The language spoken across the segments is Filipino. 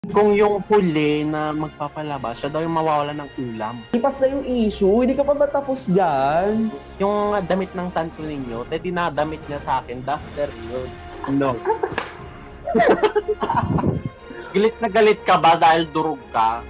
Kung yung huli na magpapalabas, siya daw yung mawawala ng ulam. Ipas na yung issue, hindi ka pa ba tapos dyan? Yung damit ng tanto ninyo, dinadamit niya sa akin, duster yun. No. Galit na galit ka ba dahil durog ka?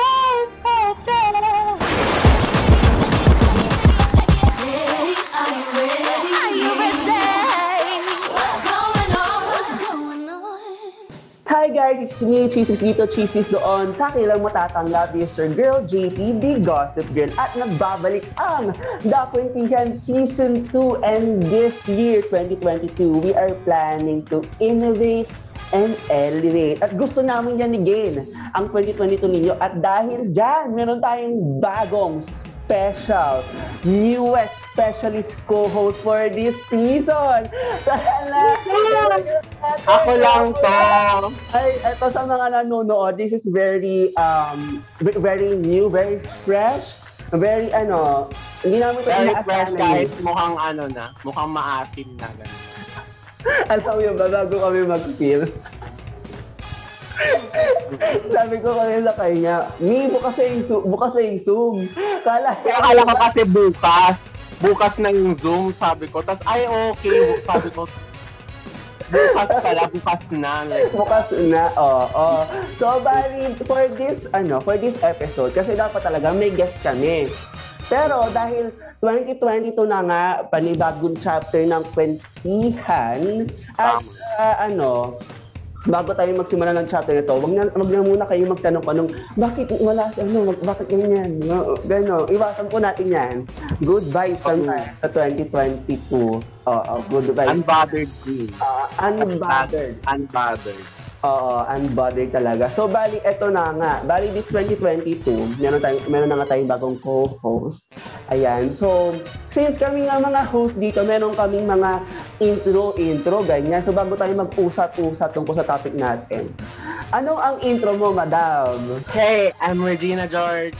Hi guys, it's me, Chismis dito, Chismis doon. Sa akin lang matatanggap is your girl JP, the Gossip Girl. At nagbabalik ang The Quintian Season 2. And this year, 2022, we are planning to innovate and elevate. At gusto namin yan again, ang 2022 ninyo. At dahil dyan, meron tayong bagong special, newest specialist co-host for this season. Sana! Ako lang to! Ay, ito sa mga nanonood, this is very, very new, very fresh, very hindi namin ito Very fresh inaasahan guys, mukhang maasim na gano'n. Alam mo ba, bago kami mag-film, sabi ko kanila kanya, bukas na yung Zoom. Akala ko kasi bukas na yung Zoom, sabi ko. Tapos, ay okay, sabi ko, bukas na. Like, bukas na, oo. So, bali, for this episode, kasi dapat talaga may guest kami. Pero dahil 2022 na nga, panibagong chapter ng kwentihan, at bago tayo magsimula ng chapter nito, wag na muna kayo magtanong-tanong, bakit wala bakit ganyan? Gano, iwasan po natin yan. Good vibes sa 2022. Good vibes. unbothered queen. Unbothered. Oo, unbothered talaga. So, bali, eto na nga. Bali, this 2022, meron na nga tayong bagong co-host. Ayan. So, since kami nga mga host dito, meron kaming mga intro, ganyan. So, bago tayo mag-usat-usat tungkol sa topic natin. Ano ang intro mo, madam? Hey, I'm Regina George.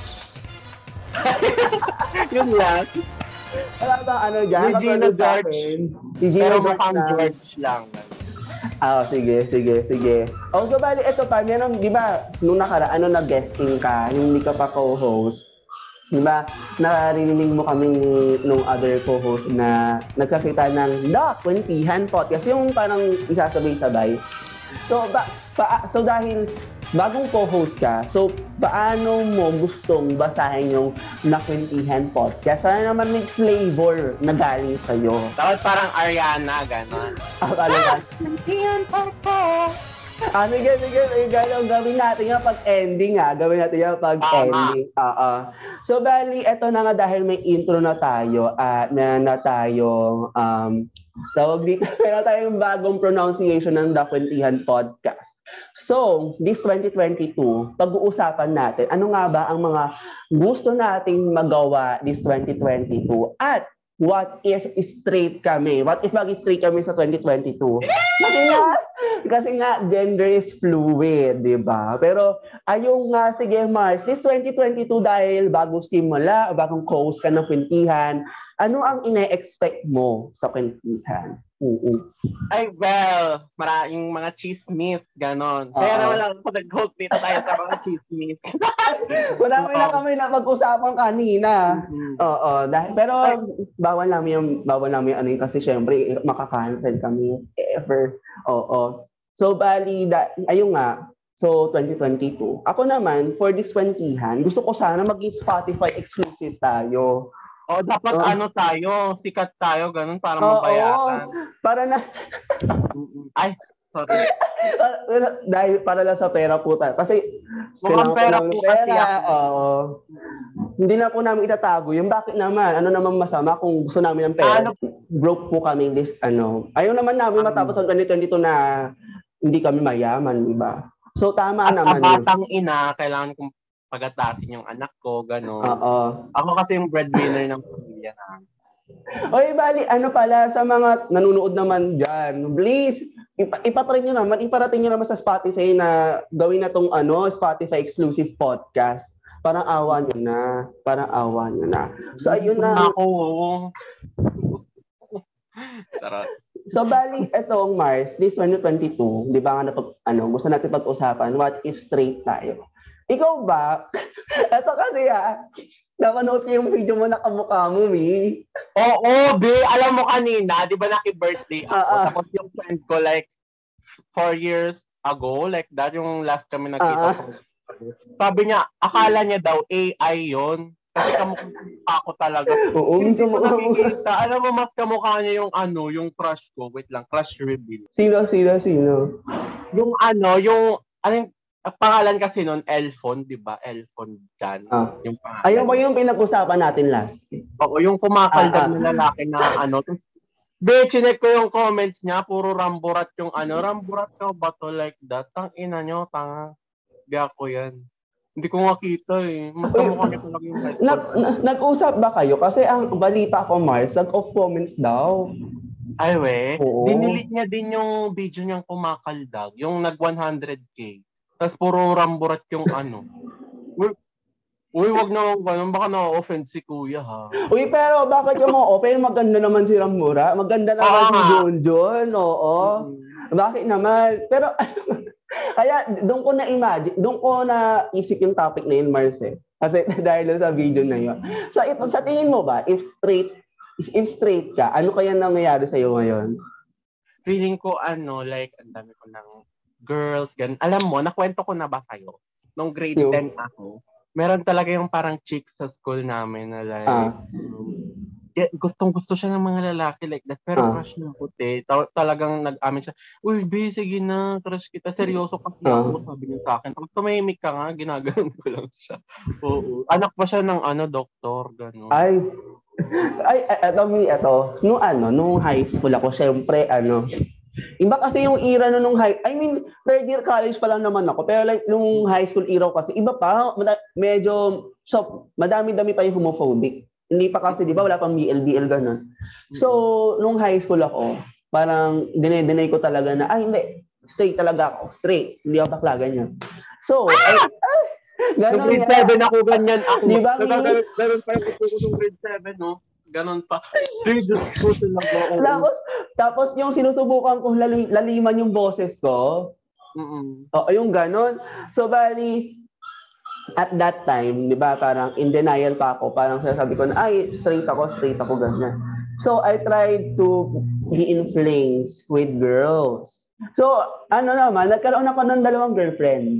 Yun lang. Wala bang dyan? Regina George. Pero mukhang George lang. Sige. So bali, ito pa, meron, di ba, nung nakaraan, nag-guesting ka, hindi ka pa co-host, di ba, narinig mo kami nung other co-host na nagkakita ng The Quintihan Podcast, yung parang isasabay-sabay. So dahil bagong co-host ka, so paano mo gustong basahin yung The Quintihan Podcast? Sana naman may flavor na galing sa'yo. Dapat parang Ariana, gano'n. Quintihan Podcast! Sige. Gawin natin yung pag-ending, pag-ending. So, bali, eto na nga dahil may intro na tayo at meron na tayong meron tayong bagong pronunciation ng The Quintihan Podcast. So, this 2022, pag-uusapan natin, ano nga ba ang mga gusto nating magawa this 2022 at what if straight kami? What if mag-straight kami sa 2022? Kasi nga, gender is fluid, di ba? Pero, ayun nga, sige Mars, this 2022 dahil bagong simula, bagong co-host ka ng kwentihan, ano ang ine-expect mo sa kwentihan? Ay, well, maraming mga chismis, ganon. Pero wala ko nag-host dito tayo sa mga chismis. Marami na kami na pag-usapan kanina. Pero bawal namin yung kasi syempre makaka-cancel kami ever. So, bali, ayun nga, so 2022. Ako naman, for this kwentihan, gusto ko sana maging Spotify exclusive tayo. Dapat tayo, sikat tayo, ganun, para mabayaran. Para na... Sorry. Dahil para lang sa pera po tayo. Kasi, mukhang pera po kasi ako. Hindi na po namin itatago. Yung bakit naman, ano naman masama kung gusto namin ng pera. Broke po kami this, Ayaw naman namin matapos ang 2022 na hindi kami mayaman, di ba? So, tama naman yun. As a batang ina, kailangan kong pagatasin yung anak ko, gano'n. Ako kasi yung breadwinner ng pamilya na. Oy, bali, pala, sa mga nanonood naman dyan, please, iparating nyo naman sa Spotify na gawin na tong Spotify exclusive podcast. Parang awa nyo na. So, ayun na. Ako. Sarap. So, bali, etong Mars, this 2022, di ba nga gusto natin pag-usapan, what if straight tayo? Ikaw ba? Eto kasi napanood ko yung video mo na kamukha mo, Mi. Oo, be. Alam mo kanina, di ba naki-birthday ako? Tapos yung friend ko, like, 4 years ago, like that, yung last kami nagkita. Sabi niya, akala niya daw AI yon kasi kamukha ako talaga. Oo, hindi ko nakikita. Alam mo, mas kamukha niya yung yung crush ko. Wait lang, crush reveal. Sino? Yung pangalan kasi nun, Elfon, di ba? Elfon Jan. Yung pangalan. Ayun ba yung pinag-usapan natin last? Oo, yung kumakaldag na lalaki na chinek ko yung comments niya, puro ramburat yung ramburat ka ba to like that? Tang ina nyo, tanga. Gako yan. Hindi ko makita Mas kamukha niya talaga yung high school. Nag-usap ba kayo? Kasi ang balita ko, Mars, nag-off comments daw. Ay, dinilit niya din yung video niyang kumakaldag. Yung nag 100K. Tapos puro ramburat yung Uy, wag naman ganun. Baka na-offend si kuya, ha? Uy, pero bakit yung mga open? Maganda naman si Ramura. Maganda naman si Junjun. Oo. Bakit naman? Pero, kaya doon ko na-imagine, doon ko na-isip yung topic na yun, Mars. Kasi dahil sa video na yun. So, sa tingin mo ba, if straight ka, ano kaya nangyayari sa'yo ngayon? Feeling ko, like, ang dami ko ng girls, ganun. Alam mo, nakwento ko na ba sa'yo? Nung grade 10 ako, meron talaga yung parang chicks sa school namin na like, gustong-gusto siya ng mga lalaki like that, pero crush niya puti. Talagang nag-amin siya, uy, B, sige na, crush kita, seryoso kasi ako, sabi niya sa akin. Tapos tumahimik ka nga, ginaganon ko lang siya. Oo. Anak pa siya ng doktor, gano'n. Eto, nung high school ako, syempre, iba kasi yung era nung third year college pa lang naman ako. Pero like, nung high school era ko kasi, iba pa, medyo, madami-dami pa yung homophobic. Hindi pa kasi, di ba, wala pang BL, gano'n. So, nung high school ako, parang dinay ko talaga na, hindi, straight talaga ako. Straight. Hindi ako bakla, ganyan. So, nung grade 7 ako, ganyan ako. Di ba, ganun pa yung gusto ko nung grade 7, no? Ganon pa. Diyos ko talaga. Tapos yung sinusubukan kong laliman yung boses ko. Yung ganon. So, bali, at that time, di ba, parang in denial pa ako. Parang sinasabi ko na, straight ako, ganyan. So, I tried to be in flings with girls. So, nagkaroon ako ng 2 girlfriend.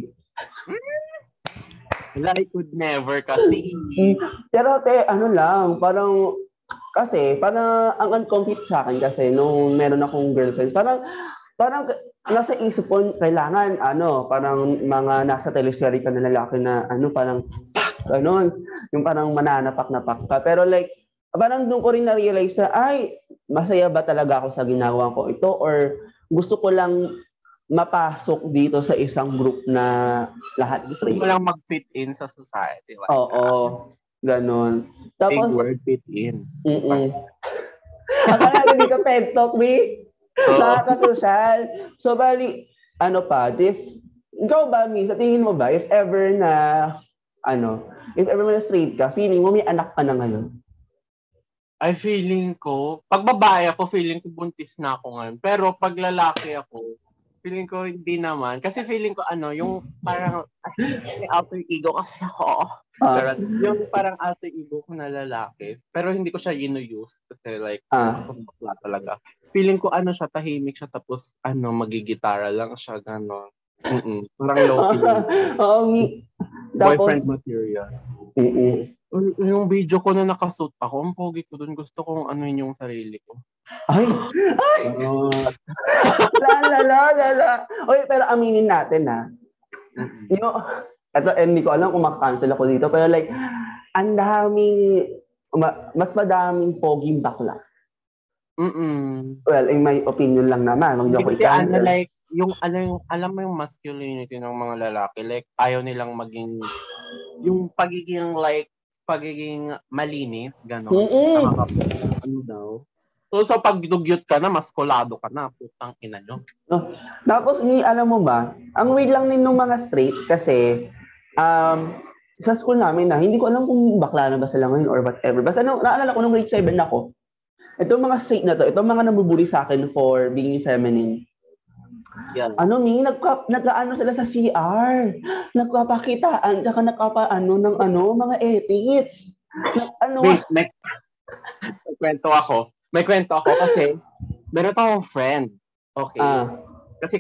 I could never kasi. Pero parang ang uncompete sa akin kasi nung meron akong girlfriend, parang nasa isip ko, kailangan, parang mga nasa teleserye ka na lalaki na, parang, yung parang mananapak-napak ka. Pero like, parang doon ko rin na-realize na, masaya ba talaga ako sa ginagawa ko ito? Or gusto ko lang mapasok dito sa isang group na lahat straight. Gusto mo lang mag-fit in sa society. Like Oo. Ganon. Tapos, big word, fit in. Akala ko dito TED Talk, Mi. Nakaka-social. So, bali, ikaw ba, Mi, sa tingin mo ba, if ever na straight ka, feeling mo may anak ka na ngayon? Feeling ko, pag babae ako, feeling ko buntis na ako ngayon. Pero pag lalaki ako, feeling ko hindi naman. Kasi feeling ko yung parang alter ego kasi ako. Yung parang alter ego ko na lalaki. Pero hindi ko siya use kasi like, bakla talaga. Feeling ko siya, tahimik siya tapos magigitara lang siya, gano'n. Parang low-key. Boyfriend material. Yung video ko na nakasuit ako, ang pogi ko dun. Gusto kong yung sarili ko. Lala. Oy, pero aminin natin hindi ko alam kung maka-cancel ako dito, pero like, mas madaming poging bakla. Well, in my opinion lang naman. Like, alam mo yung masculinity ng mga lalaki, like, ayaw nilang maging, yung pagiging malinis, gano'n. Daw. So, pag dugyot ka na, maskulado ka na, putang ina nyo. Tapos, alam mo ba, ang weird lang din ng mga straight kasi, sa school namin hindi ko alam kung bakla na ba sila ngayon or whatever. Basta naalala ko nung grade 7 ako, Itong mga straight na to, itong mga namubuli sa akin for being feminine. Yeah. Nag-ano sila sa CR. Nagpapakitaan, tsaka ng mga ethics. Wait, may kwento ako. May kwento ako kasi meron akong friend. Okay. Kasi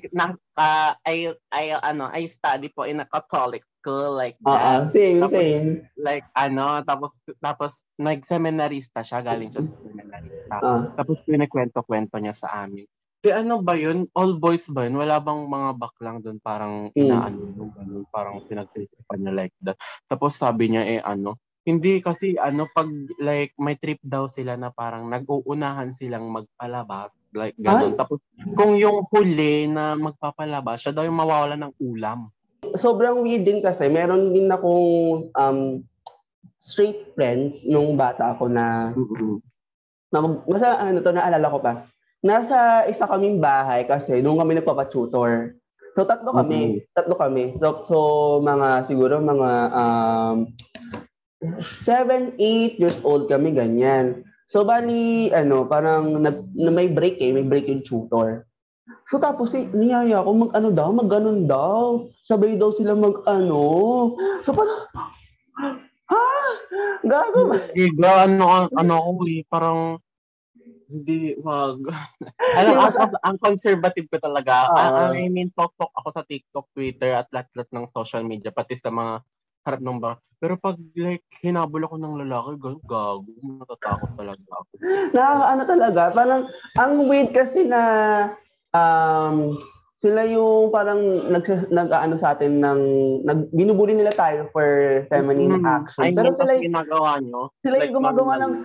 I study po in a Catholic school like that. Same. Like tapos nag-seminarista siya, galing siya sa seminarista. Tapos kwento niya sa amin. Ano ba yun? All boys ba yun? Wala bang mga baklang doon parang inaano ganun, parang pinagtripan niya like that. Tapos sabi niya hindi kasi pag like may trip daw sila na parang nag-uunahan silang magpalabas like ganun. Tapos kung yung huli na magpapalabas, siya daw yung mawawala ng ulam. Sobrang weird din kasi meron din akong straight friends nung bata ako na naalala ko pa. Nasa isa kaming bahay kasi nung kami nagpapa-tutor. So tatlo kami. So siguro mga 7, 8 years old kami ganyan. So bali parang may break yung tutor. So tapos niyaya ako mag-ganon daw. Sabay daw sila So parang gago ba? Parang hindi, wag. Ang conservative ko talaga. I mean, talk ako sa TikTok, Twitter, at lahat ng social media, pati sa mga harap ng bar. Pero pag like, hinabol ako ng lalaki, gago, matatakot talaga ako. Talaga, parang, ang weird kasi na, sila yung parang nag-ano sa atin binubuli nila tayo for feminine action. Pero sila ginagawa nyo. Sila yung gumagawa ng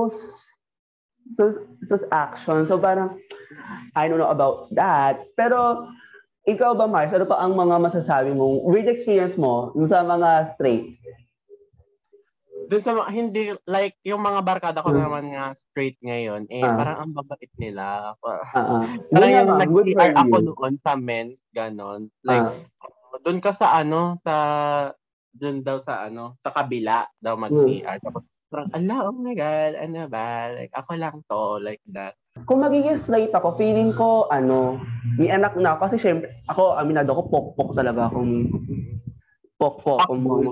sus action. So parang, I don't know about that. Pero, ikaw ba, Mars, ano pa ang mga masasabi mong weird experience mo sa mga straight? Hindi, like, yung mga barkada ko naman nga straight ngayon, parang ang babait nila. Parang yung nag-CR ako noon sa men's, ganon. Like, doon ka doon daw sa kabila daw mag-CR. Tapos, parang, oh my God, ano ba? Like, ako lang to, like that. Kung magiging straight ako, feeling ko, may anak na ako. Kasi syempre, ako, aminado ko, pokpok talaga ako. Pokpok.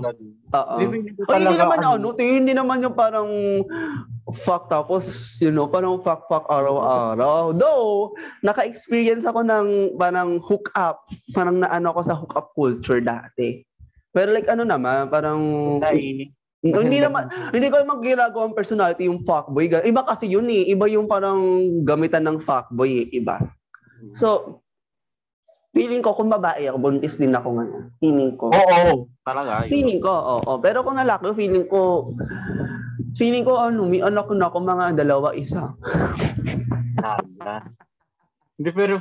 Hindi naman yung parang fuck tapos, parang fuck araw-araw. Though, naka-experience ako ng parang hook up. Parang naano ako sa hook up culture dati. Pero like naman, parang... Hindi ko naman ginagawang personality yung fuckboy. Iba kasi yun eh. Iba yung parang gamitan ng fuckboy eh. Iba. So, feeling ko kung babae ako, buntis din ako ngayon. Feeling ko. Oo. Talaga. Feeling ko, oo. Pero kung lalaki, feeling ko, may anak na ako mga 2, 1. Hindi, pero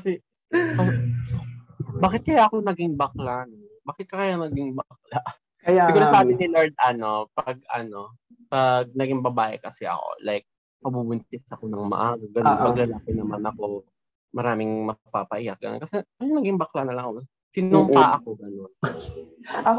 bakit kaya ako naging bakla? Bakit kaya naging bakla? Siguro sabi ni Lord, pag naging babae kasi ako, like, mabubuntis ako ng maaga. Ganun, pag lalaki naman ako, maraming mapapaiyak. Ganun. Kasi, naging bakla na lang ako. Sinumpa ako, ganun. Ako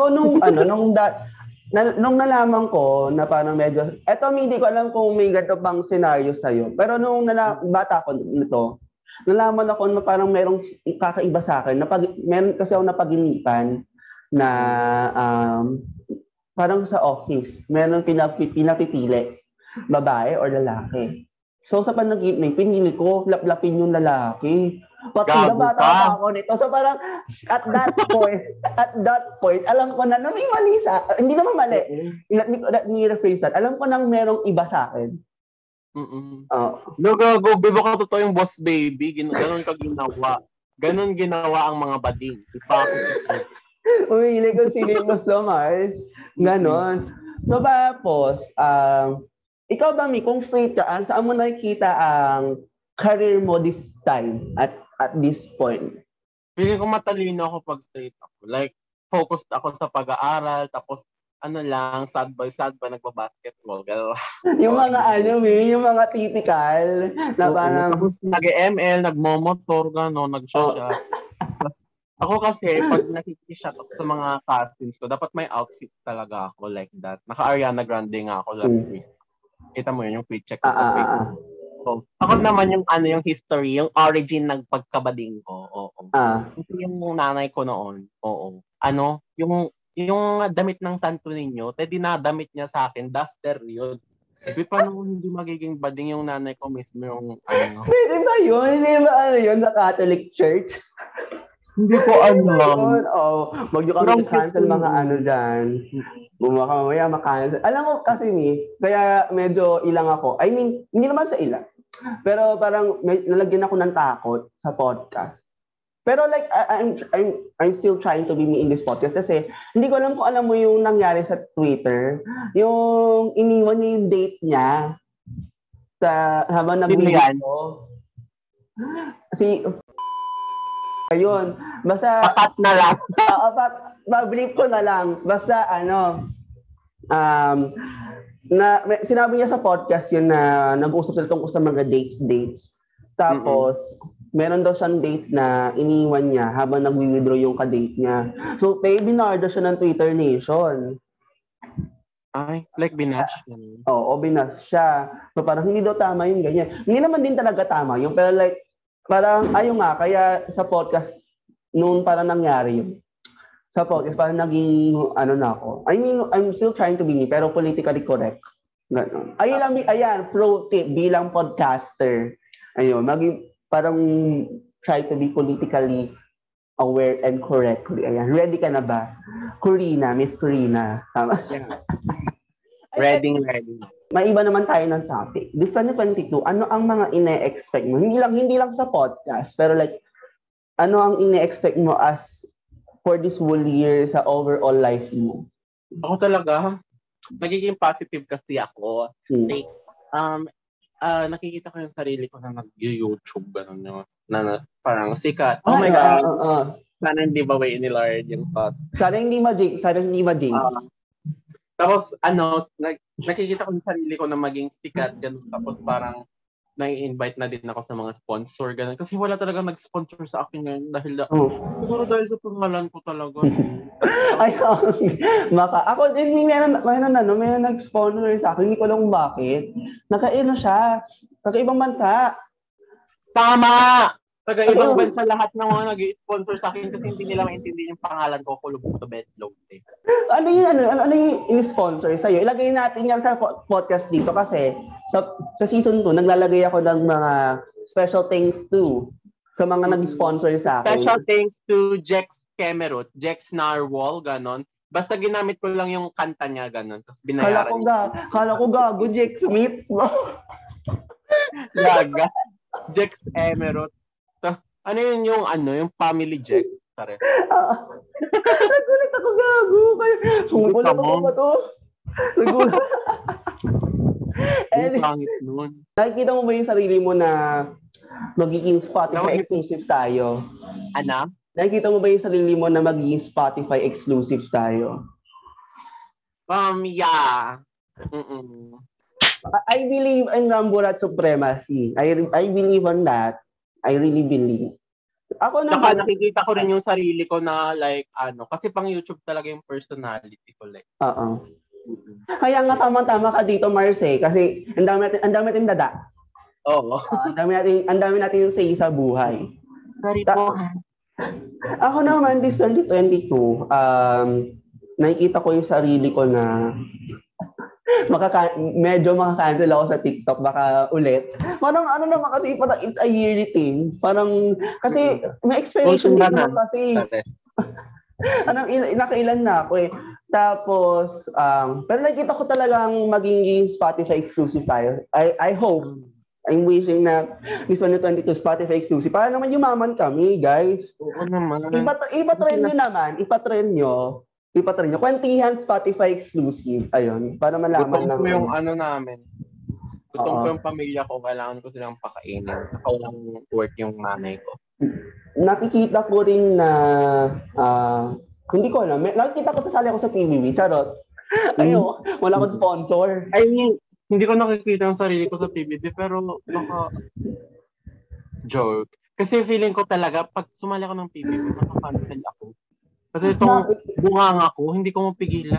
nung nalaman ko na parang medyo, hindi ko alam kung may ganito pang scenario sa'yo. Pero nung bata ko nito, nalaman ako na parang merong kakaiba sa akin. Meron kasi ako napaginipan na parang sa office, meron pinapipili, babae or lalaki. So sa panaginip, pinili ko, laplapin yung lalaki. Pati na bata pa ako nito. So parang at that point, alam ko na, may mali hindi naman mali. Let me rephrase that. Alam ko nang merong iba sa akin. Gago, ka totoo yung boss baby. Ganon ka ginawa. Ganon ginawa ang mga bading. Umili ko siling gusto, Mars. Ganon. So, tapos, ikaw ba, Mi, kung straight ka, saan mo nakikita ang career mo this time, at this point? Feeling ko matalino ako pag straight ako. Like, focused ako sa pag-aaral, tapos, sad boy, nagbabasketball. Yung mga yung mga typical, na parang... Tapos, nag-ML, nagmomotor, nag-shot. Tapos, ako kasi, pag nakikishot ako sa mga cousins ko, dapat may outfit talaga ako like that. Naka-Ariana Grande nga ako last week. Kita mo yun, yung fit check ko sa Facebook. Ako naman yung yung history, yung origin ng pagkabading ko. Oo. Ito yung nanay ko noon. Oo. Yung damit ng santo ninyo, dinadamit niya sa akin, duster yun. Paano hindi magiging bading yung nanay ko mismo yung Pwede ba yun? Hindi ba yun sa Catholic Church? Hindi ko alam. Wag nyo kami cancel mga dyan. Bumaka mamaya makancel. Alam mo kasi kaya medyo ilang ako. I mean, hindi naman sa ilang. Pero parang nalagyan ako ng takot sa podcast. Pero like, I'm still trying to be me in this podcast kasi hindi ko alam kung alam mo yung nangyari sa Twitter. Yung iniwan niya yung date niya habang nag-video. Ayun. Basta pakat na lang. pa-brief ko na lang. Basta sinabi niya sa podcast yun na nag-uusap sila tungkol sa mga dates. Tapos, meron daw siyang date na iniwan niya habang nag-withdraw yung ka-date niya. So, binardo siya ng Twitter Nation. Ay, like binash? Oo, binash siya. So, parang hindi daw tama yung ganyan. Hindi naman din talaga tama yung, pero like, parang, ayun nga, kaya sa podcast, noon parang nangyari yun. Sa podcast, parang naging, na ako. I mean, I'm still trying to be me, pero politically correct. Ganon. Ayan, pro tip, bilang podcaster. Ayun, parang try to be politically aware and correctly. Ayan, ready ka na ba? Miss Corina. Tama? Yeah. Ready. Maiba naman tayo ng topic. This 2022, ano ang mga ine-expect mo? Hindi lang sa podcast, pero like, ano ang ine-expect mo as for this whole year sa overall life mo? Ako talaga, nagiging positive kasi ako. Like, nakikita ko yung sarili ko na nag-YouTube, gano'n yun. Na parang sikat. Oh my God. Sana hindi bawain ni Lord yung thoughts. Sana hindi ma-jinx. Tapos, nakikita ko yung sarili ko na maging sikat, gano'n. Tapos parang, nai-invite na din ako sa mga sponsor, gano'n. Kasi wala talaga nag-sponsor sa akin ngayon siguro dahil sa pangalan ko talaga. Ako din, may nag-sponsor sa akin. Hindi ko lang bakit. Siya. Kakaibang bansa. Tama! Taga-ibang bansa lahat ng mga nag-sponsor sa akin kasi hindi nila maintindihan yung pangalan ko, Kulubog to Betlog. Ano yung in-sponsor sa'yo? Ilagay natin yan sa podcast dito kasi sa season 2, naglalagay ako ng mga special thanks to sa mga nag-sponsor sa akin. Special thanks to Jex Kemerut, Jex Narwhal, ganon. Basta ginamit ko lang yung kanta niya, ganon. Tapos binayaran niya. Kala ko gago, Jex Smith. Gaga. Jex Emerut. Ano yun yung family Jex? Pare. Nagulat ako, gago. Sumulat ako ba to? Nagulat. Pangit nun. Nakikita mo ba yung sarili mo na magiging Spotify exclusive tayo? Ano? Nakikita mo ba yung sarili mo na magiging Spotify exclusive tayo? Yeah. I believe in Ramburat supremacy. I believe on that. I really believe. Ako naman. Saka nakikita ko rin yung sarili ko na like, kasi pang YouTube talaga yung personality ko. Like. Oo. Kaya nga tama-tama ka dito, Marce, kasi ang dami natin dada. Oo. Ang dami natin yung say sa buhay. Sorry po. Ako naman, this 2022, nakikita ko yung sarili ko na medyo maka-cancel ako sa TikTok baka ulit. Parang naman kasi parang it's a yearly thing. Parang kasi may expiration date naman kasi. Nakailan na ako eh. Tapos pero nakita ko talagang maging Spotify exclusive tayo. I hope, I'm wishing na this 2022 Spotify exclusive. Para naman yumaman kami, guys. Oo naman. Ipatrend nyo. Kwentihan Spotify exclusive. Ayun. Para malaman lang. Gutom ko yung namin. Gutom ko yung pamilya ko. Kailangan ko silang pakainin. Walang work yung nanay ko. Nakikita ko rin na hindi ko alam. Nakikita ko sasali ako sa PBB. Charot. Ayun. Wala akong sponsor. I mean, hindi ko nakikita yung sarili ko sa PBB pero baka joke. Kasi feeling ko talaga pag sumali ako ng PBB, maka-cancel ako. Kasi itong bunganga ko, hindi ko mapigilan.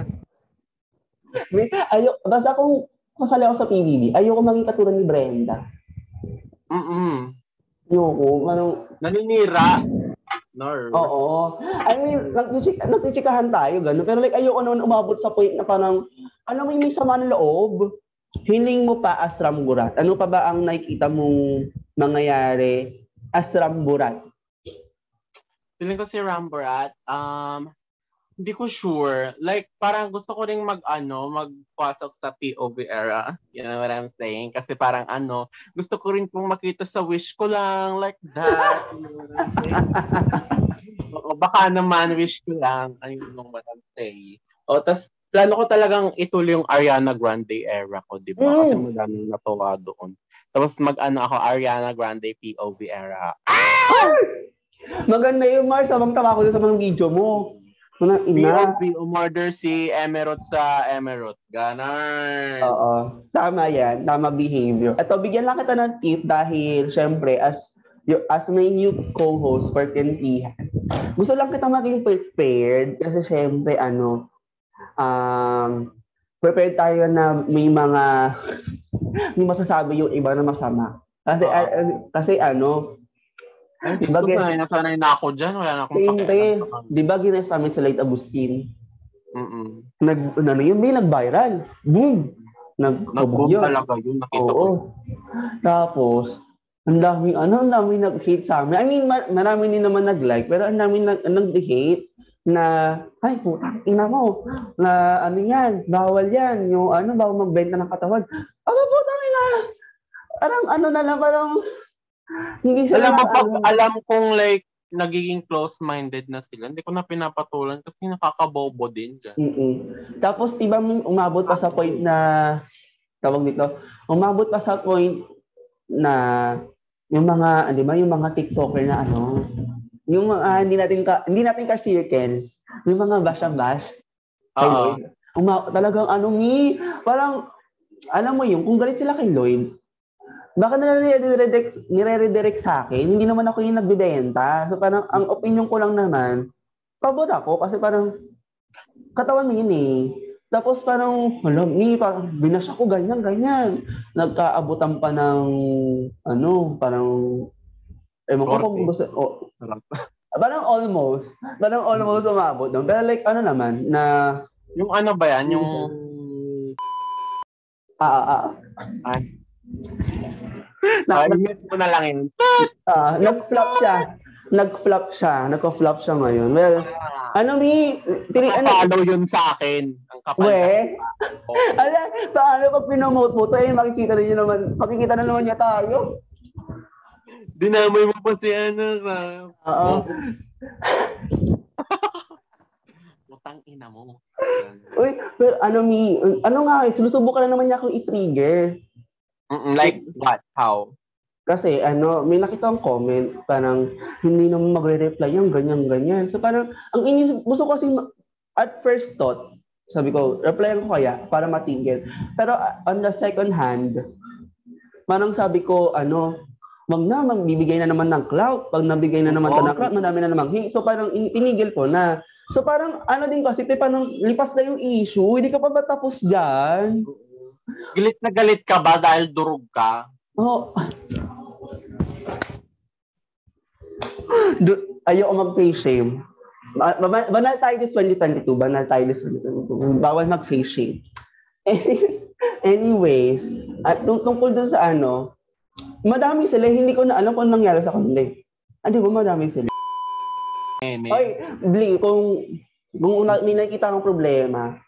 Basta kung kasali ako sa PBB, ayoko maging katulad ni Brenda. Yoko, naninira. Oo. I mean, nagchichikahan tayo, gano'n. Pero like, ayoko naman umabot sa point na parang, alam mo yung may sama ng loob, hiling mo pa as Ramburat. Ano pa ba ang nakikita mong mangyayari as Ramburat? Feeling ko si Ramburat, hindi ko sure. Like, parang gusto ko ring magpasok sa POV era. You know what I'm saying? Kasi parang gusto ko rin pong makita sa wish ko lang, like that. You know what I'm saying? O baka naman, wish ko lang. Ayun yung what I'm saying. O, tas, plano ko talagang ituloy yung Ariana Grande era ko, di ba? Kasi madaming natuwa doon. Tapos ako, Ariana Grande POV era. Maganda yung Mars, habang tawa ko sa mga video mo. POV, umorder si Emerald sa Emerald. Ganon. Oo. Tama yan. Tama behavior. Ito, bigyan lang kita ng tip dahil, syempre, as my new co-host for Kentihan, gusto lang kita maging prepared kasi syempre, prepared tayo na may may masasabi yung iba na masama. Kasi diba, nasanay na ako dyan. Wala na akong pakialam. Diba ginasabi sa Light Agustin? May nag-viral. Boom! Nag-boom talaga yun. Nakita ko. Tapos, ang daming nag-hate sa amin. I mean, marami din naman nag-like, pero ang daming nag-hate na, ay, putang ina mo, na yan, bawal yan, yung bawal magbenta ng katawan. Putang ina! Parang hindi sila alam kong like nagiging close-minded na sila. Hindi ko na pinapatulan kasi nakakabobo din dyan. Tapos diba umabot pa sa point na umabot pa sa point na yung mga TikToker na yung mga hindi natin ka-circle, yung mga bash. Talagang parang alam mo yung kung galit sila kay Lloyd, baka nire-redirect sa akin, hindi naman ako yung nagbibenta. So parang, ang opinion ko lang naman, pabor ako kasi parang, katawan mo yun eh. Tapos parang, parang binas ako, ganyan. Nagkaabutan pa ng, parang, ewan ko kung gusto, parang almost umabot. Pero like, naman, na, yung ba yan? Yung, Limit mo na lang yun. Nag-flop siya ngayon. Well, follow yun sa akin. Ang kapal paano pag pinomote mo ito, makikita na naman niya tayo. Dinamay mo pa si Putang ina mo. Uy, pero sinusubukan na naman niya akong i-trigger. Like what? How? Kasi may nakita akong comment, parang hindi naman magre-reply yung ganyan. So parang, ang gusto ko kasi, at first thought, sabi ko, replyan ko kaya para matigil. Pero on the second hand, parang sabi ko, magbibigay na naman ng clout. Pag nabigay na naman ng clout, madami na namang hate. So parang tinigil ko na. So parang din kasi, parang lipas na yung issue, hindi ka pa ba tapos dyan? Galit na galit ka ba dahil durog ka? Oo. Ayoko mag-face shame. Banal tayo this 2022. Bawal mag-face shame. Anyways, tungkol dun sa madami sila, hindi ko na alam kung nangyari sa kanila. Di ba madami sila? Oy, Bli, kung may nakikita kang problema,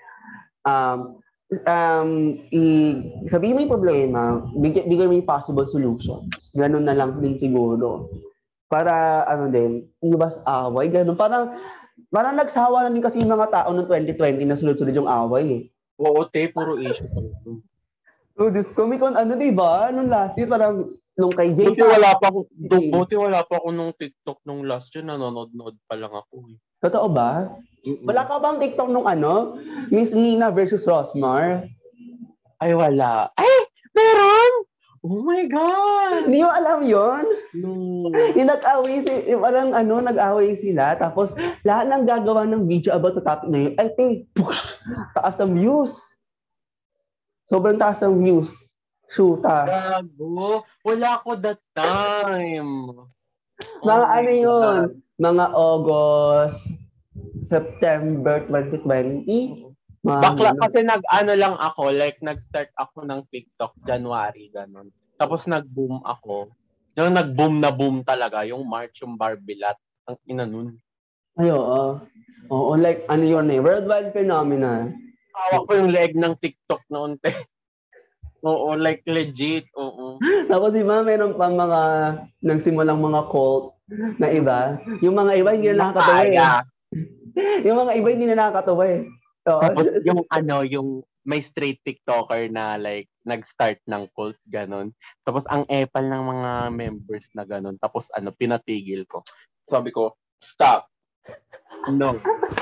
sabihin mo yung problema, bigyan mo yung possible solutions. Ganun na lang din siguro. Para, ibas away, ganun. Parang nagsawa na din kasi yung mga tao noong 2020 na sunod-sunod yung away eh. Oo, puro issue. So, this Comic Con, diba? Nung last year, parang, nung kay Jay. Buti wala pa ako nung TikTok nung last year, nanonood pa lang ako eh. Totoo ba? Wala ka bang TikTok nung Miss Nina versus Rosmar? Ay, wala. Ay, meron! Oh my God! Hindi mo alam yun? No. Yung nag-away sila, tapos lahat ng gagawa ng video about sa topic na yun, taas ang views. Sobrang taas ang views. Shoota. Gago. Wala ko that time. Mga ano yun? Mga August, September 2020. Bakla, kasi nag-ano lang ako, like nag-start ako ng TikTok January, ganun. Tapos nag-boom ako. Yung nag-boom na boom talaga, yung March, yung Barbilat, ang ina nun. Ay, oo. Oo, like, ano yun worldwide phenomenon. Hawak ko yung leg ng TikTok noon, te. Oo, like legit, oo. Tapos iba, meron pa mga nagsimulang mga cult na iba. Yung mga iba hindi na nakakatawa Yung mga iba hindi na nakakatawa Tapos yung yung may straight TikToker na like nag-start ng cult, ganon. Tapos ang epal ng mga members na ganon. Tapos pinatigil ko. Sabi ko, stop. No.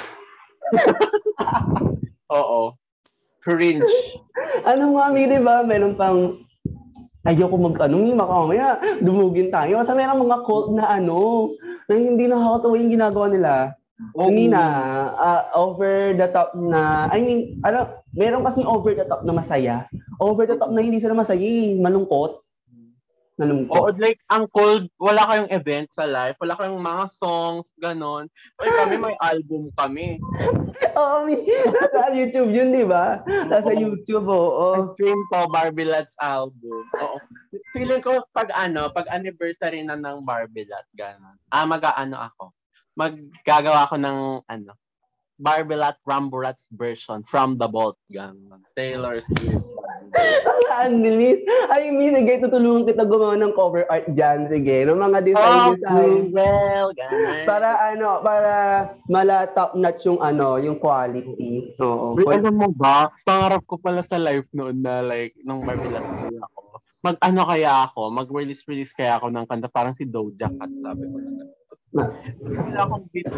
Oo. Cringe. Mami, di ba? Meron pang ayoko mamaya dumugin tayo. Kasi meron mga cult na na hindi nakakatawa yung ginagawa nila. Hindi na over the top na, meron kasing over the top na masaya. Over the top na hindi sila masaya, malungkot. Oo, like, ang cold, wala kayong event sa life, wala kayong mga songs, ganon. Kami, may album kami. Oo, nasa YouTube yun, di ba? Nasa YouTube, oo. I-stream ko Barbilat's album. Oo. Feeling ko, pag anniversary na ng Barbilat, ganon. Ako. Maggagawa ako ng, Barbilat Ramburat's version from the vault, ganon. Taylor Swift. Ang bilis. Ay, sige, tutulungan kita gumawa ng cover art dyan. Sige, ng mga design. Well, ganun. Para mala top notch yung yung quality. Oo. Alam mo ba, pangarap ko pala sa life noon na like, nung Barbilat ako. Mag-release kaya ako ng kanta, parang si Doja Cat, sabi ko na. Wala akong beat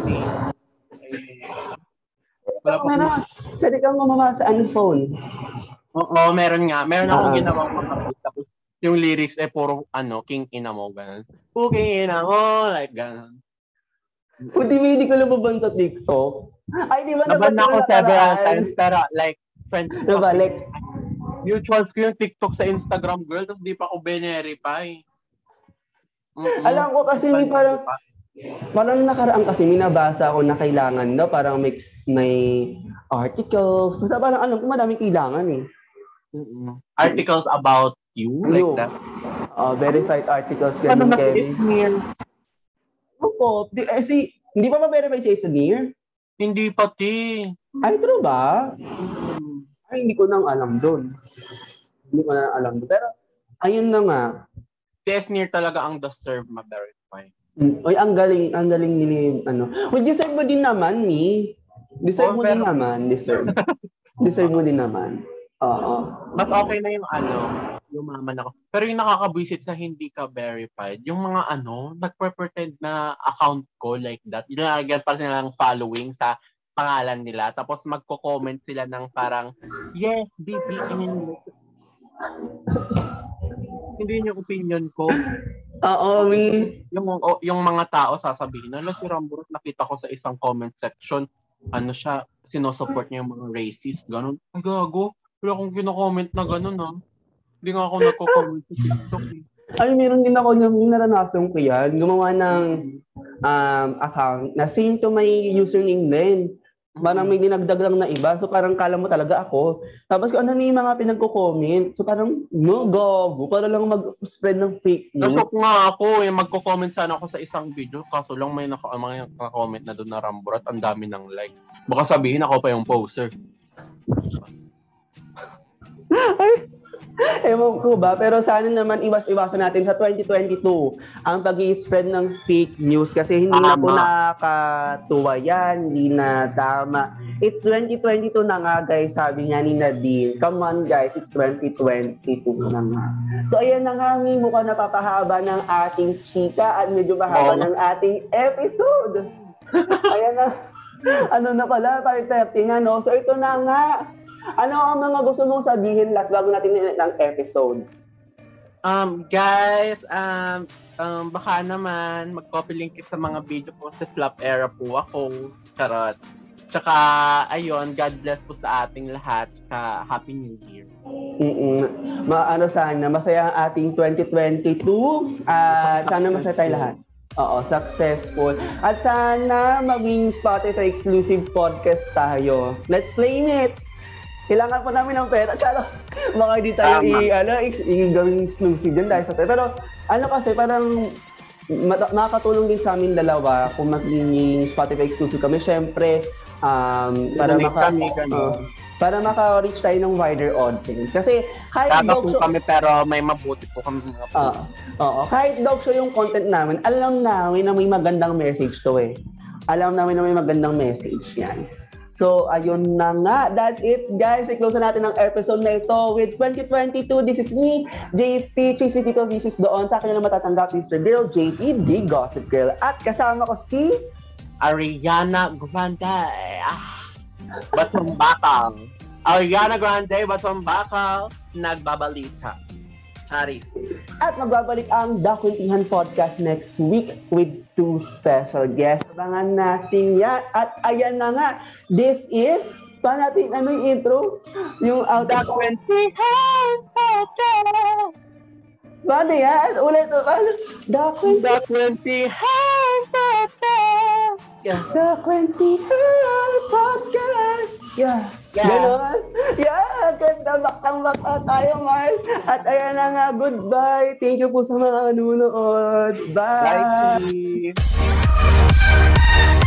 Pwede kang gumawa sa phone. Oo, meron nga. Meron akong ginawang makapit. Tapos yung lyrics puro king ina mo, gano'n. King ina mo, like gano'n. Hindi ko lumabang sa TikTok. Ay, di ba naban ako several times, pero like, friends ko. Like, mutuals ko yung TikTok sa Instagram, girl, tapos di pa ako verify. Alam ko kasi parang nakaraan kasi minabasa ako na kailangan parang may articles. Basta parang alam ko madaming kailangan Articles about you? Like that? Verified articles. Ano na si Sneer? Opo. Hindi pa ma-verify si Sneer? Hindi pati. Ay, true ba? Ay, hindi ko nang alam doon. Pero, ayun na nga. Si Sneer talaga ang deserve ma-verify. Oy, ang galing nili, Well, deserve mo din naman, Deserve mo din naman. Deserve mo din naman. Oo. Mas okay na yung yumaman ako. Pero yung nakakabwisit sa hindi ka verified, yung mga nagpe-pretend na account ko like that, nilalagyan pa sila ng following sa pangalan nila, tapos magko-comment sila ng parang, yes, BBM. Hindi yung opinion ko. Oo, yung mga tao sasabihin, si Ramburot nakita ko sa isang comment section, sinusupport niya yung mga racist, ganun. Ay, gago. Wala akong kino-comment na ganun, Hindi nga ako nagko-comment sa TikTok. Ay, meron din ako yung naranasan ko yan. Gumawa ng account na same to my username din. Parang may dinagdag lang na iba. So parang kala mo talaga ako. Tapos kung ano na yung mga pinagko-comment. So parang, gago. Para lang mag-spread ng fake news. Nasok nga ako magko-comment sana ako sa isang video. Kaso lang may mga naka-comment na doon na Ramburat. Ang dami ng likes. Baka sabihin ako pa yung poster. Ewan ko ba? Pero sana naman iwas-iwasan natin sa 2022 ang pag-i-spread ng fake news kasi hindi na po nakakatuwa yan, hindi na tama. It's 2022 na nga guys, sabi niya ni Nadine. Come on guys, it's 2022 na nga. So ayan na nga, mukhang napapahaba ng ating chika at medyo mahaba ng ating episode. Ayan na. Na pala, 5:30 nga, no? So ito na nga. Ano ang mga gusto mong sabihin last bago natin ng episode? Guys, baka naman mag-copy link sa mga video ko sa Flop Era po ako. Charot. Tsaka, ayun, God bless po sa ating lahat. Tsaka, Happy New Year. Sana, masaya ang ating 2022. Sana masaya tayo lahat. Oo, successful. At sana maging Spotify exclusive podcast tayo. Let's claim it! Kailangan po namin ng pera. Tsaka, baka di tayo gawing exclusive dyan dahil sa pera. Pero, kasi, parang makakatulong din sa amin dalawa kung maging Spotify exclusive kami. Siyempre, para maka-reach tayo ng wider audience. Kasi kahit dog show kami pero may mabuti po kami mga po. Kahit dog show yung content namin, alam namin na may magandang message to eh. Alam namin na may magandang message yan. So, ayun na nga. That's it, guys. I-close na natin ang episode na ito with 2022. This is me, JP, Chase with Tito Vicious doon. Sa akin na matatanggap, Mr. Girl, JP, The Gossip Girl. At kasama ko si Ariana Grande. Batong Bakal. Ariana Grande, Batong Bakal, nagbabalita. Charis. At magbabalik ang The Kwentihan Podcast next week with 2 special guests. Abangan natin yan. At ayan na nga, this is, paano natin, yung intro? Yung The Kwentihan Podcast. Paano yan? Ulit, The Kwentihan Podcast. Yeah. The Kwentihan Podcast. Yeah. Ganon? Yeah. Ganda. Bakang-baka tayo, Mars. At ayan na nga. Goodbye. Thank you po sa mga nanonood. Bye. Bye.